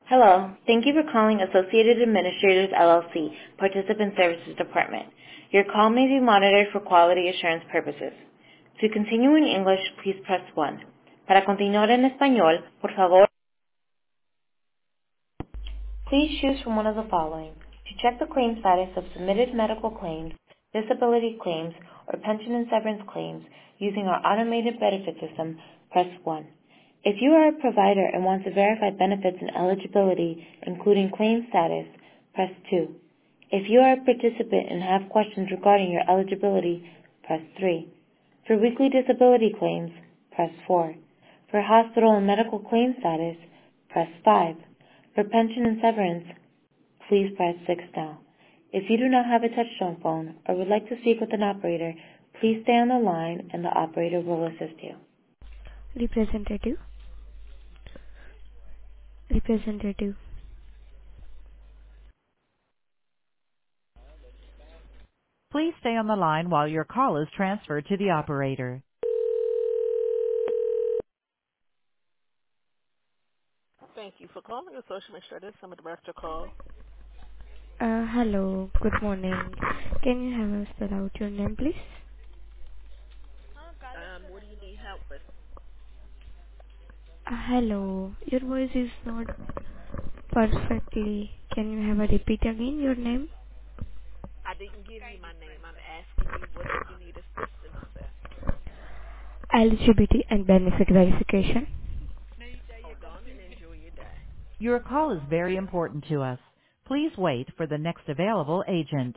Hello. Thank you for calling Associated Administrators, LLC, Participant Services Department. Your call may be monitored for quality assurance purposes. To continue in English, please press 1. Para continuar en español, por favor, please choose from one of the following. To check the claim status of submitted medical claims, disability claims, or pension and severance claims using our automated benefit system, press 1. If you are a provider and want to verify benefits and eligibility, including claim status, press 2. If you are a participant and have questions regarding your eligibility, press 3. For weekly disability claims, press 4. For hospital and medical claim status, press 5. For pension and severance, please press 6 now. If you do not have a touchtone phone or would like to speak with an operator, please stay on the line and the operator will assist you. Representative. Representative. Please stay on the line while your call is transferred to the operator. Thank you for calling the Social Administrator. Some of the rest are call. Hello. Good morning. Can you have us spell out your name, please? What do you need help with? Hello. Your voice is not perfectly. Can you have a repeat again your name? I didn't give you my name. I'm asking you, what do you need assistance with? Eligibility and benefit verification. Hold on and enjoy your day. Your call is very important to us. Please wait for the next available agent.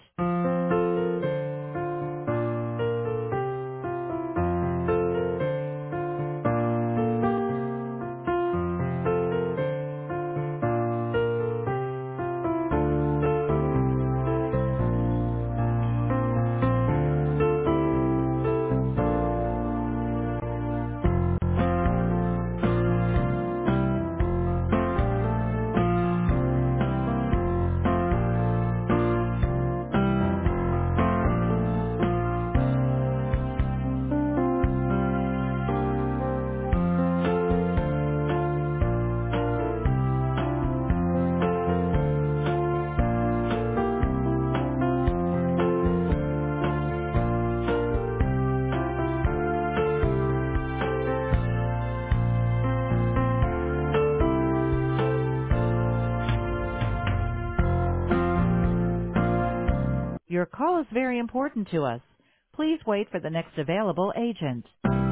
Your call is very important to us. Please wait for the next available agent.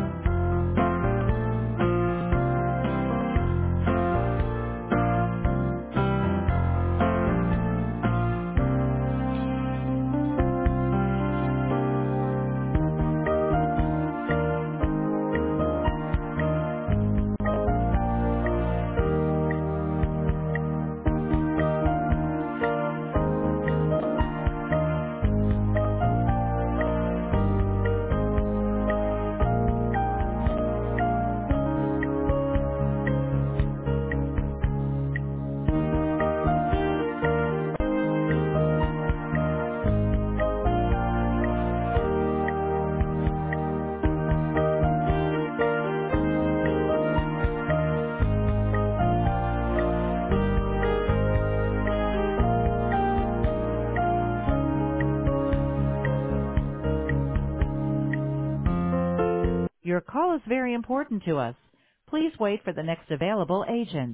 Your call is very important to us. Please wait for the next available agent.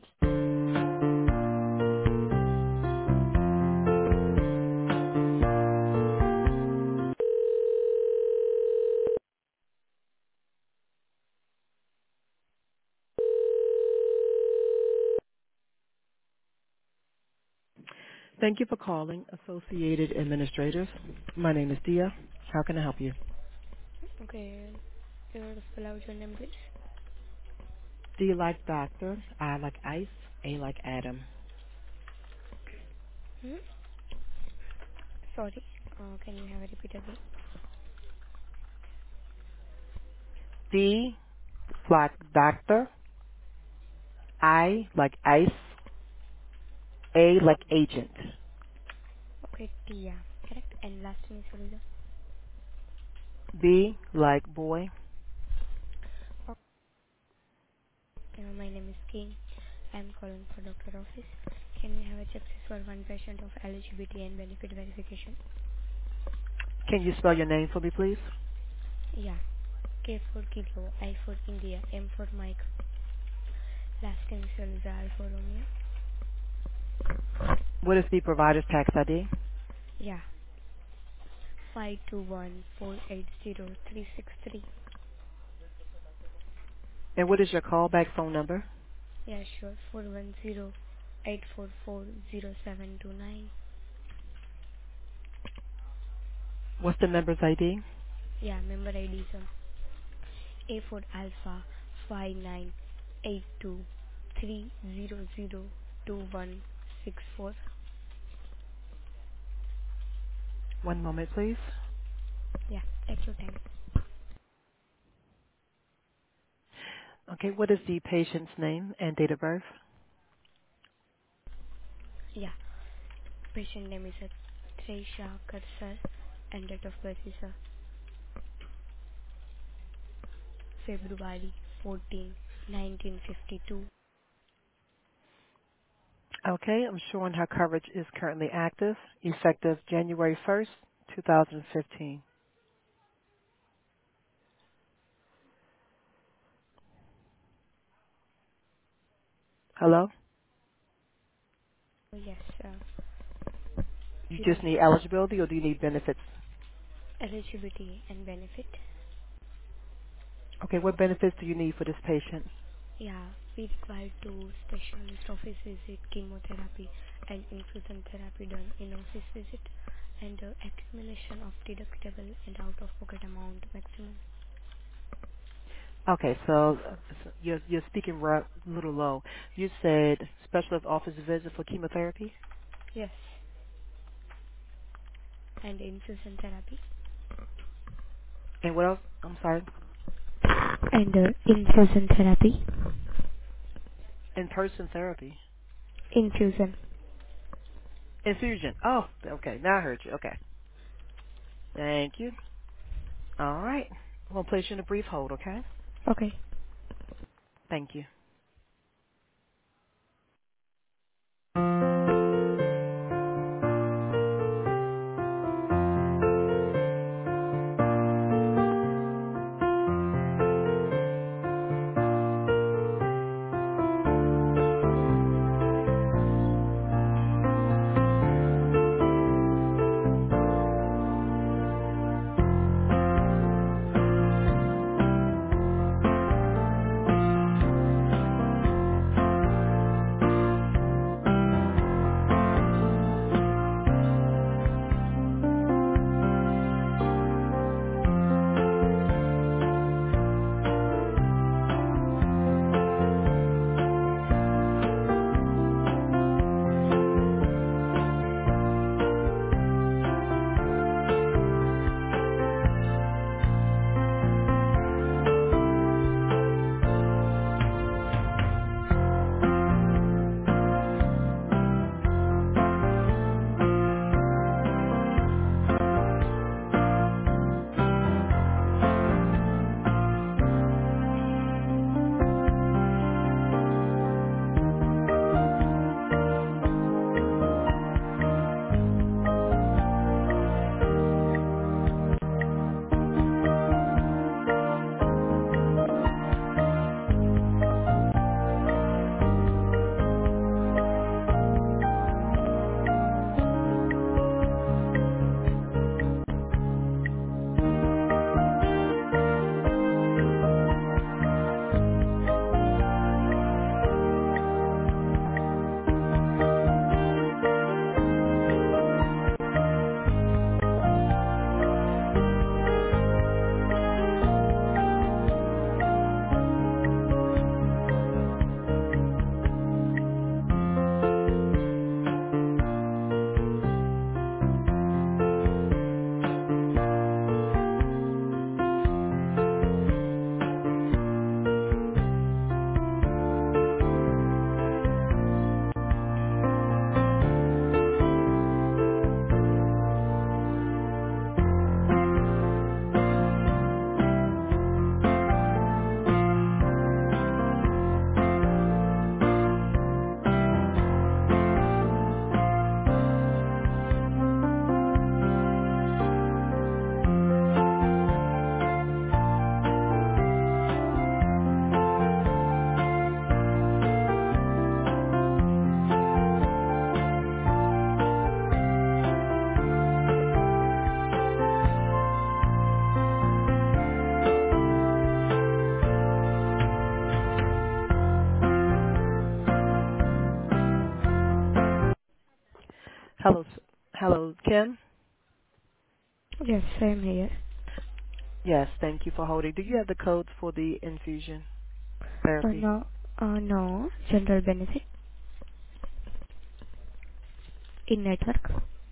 Thank you for calling Associated Administrators. My name is Dia. How can I help you? Okay. Can you spell out your name, please? D like doctor, I like ice, A like Adam. Hmm? Sorry. Can you have a repeat again? D like doctor, I like ice, A like agent. Okay, Tia. Correct. And last name is Suriya. B like boy, My name is King. I'm calling for doctor office. Can we have a check for one patient of eligibility and benefit verification? Can you spell your name for me, please? Yeah. K for Kilo, I for India, M for Mike. Last initial is R for Romeo. What is the provider's tax ID? Yeah. 521480363. And what is your callback phone number? Yeah, sure. 410-844-0729. What's the member's ID? Yeah, member ID is A for Alpha 598230022164. One moment, please. Yeah, take your time. Okay, what is the patient's name and date of birth? Yeah, patient name is Tresha Karsar and date of birth is February 14, 1952. Okay, I'm showing her coverage is currently active, effective January 1st, 2015. Hello? Oh, yes, You zero just need eligibility or do you need benefits? eligibility and benefit. Okay, what benefits do you need for this patient? Yeah, we require two specialist office visit, chemotherapy and infusion therapy done in office visit, and accumulation of deductible and out-of-pocket amount maximum. Okay, so you're speaking a little low. You said specialist office visit for chemotherapy? Yes, and infusion therapy. And what else? I'm sorry. And infusion therapy. In-person therapy. Infusion. Infusion. Oh, okay. Now I heard you. Okay. Thank you. All right. I'm going to place you in a brief hold, okay? Okay. Thank you. Hello, Kim? Yes, I'm here. Yes, thank you for holding. Do you have the codes for the infusion therapy? No, no, general benefit in network.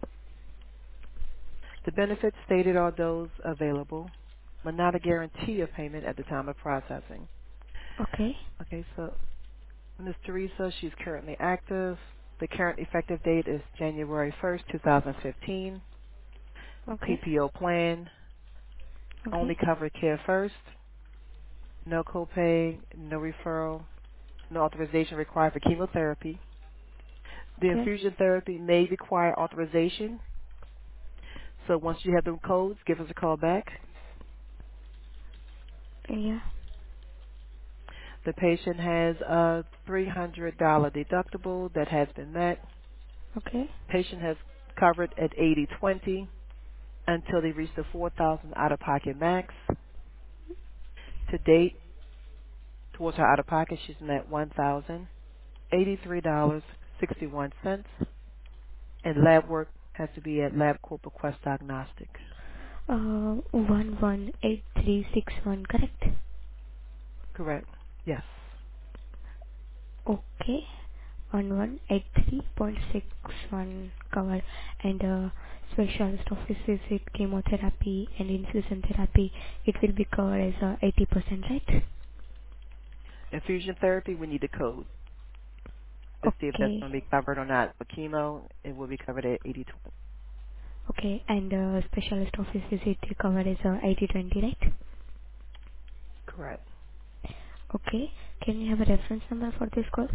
The benefits stated are those available, but not a guarantee of payment at the time of processing. Okay, Okay, so Ms. Teresa, she's currently active. The current effective date is January 1st, 2015. okay, PPO plan, okay, only covered care first, no copay, no referral, no authorization required for chemotherapy. The okay, infusion therapy may require authorization, so once you have the codes, give us a call back. yeah, The patient has a $300 deductible that has been met. okay, Patient has covered at 80/20 until they reach the 4,000 out-of-pocket max. To date, towards her out-of-pocket, she's met $1,083.61, and lab work has to be at LabCorp or Quest Diagnostic. 118361, correct? Correct? Yes. Okay, 1183.61 cover, and specialist office visit, chemotherapy and infusion therapy, it will be covered as 80%, right? Infusion therapy, we need the code to see if that's Okay, going to be covered or not. For chemo, it will be covered at 80/20. okay, and specialist office visit covered as 80/20, right? Correct. Okay, can you have a reference number for this call?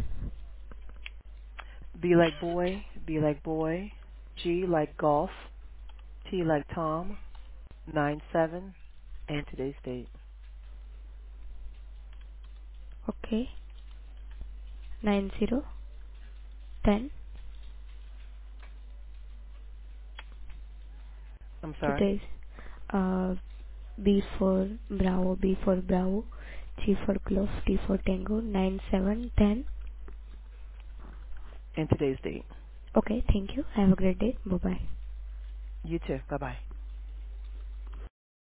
B like boy, G like golf, T like Tom, 97, and today's date. Okay, 9010. I'm sorry. Today's uh, B for Bravo, B for Bravo, G for Golf, T for Tango, 9710. And today's date. Okay, thank you. Have a great day. Bye bye. You too. Bye bye.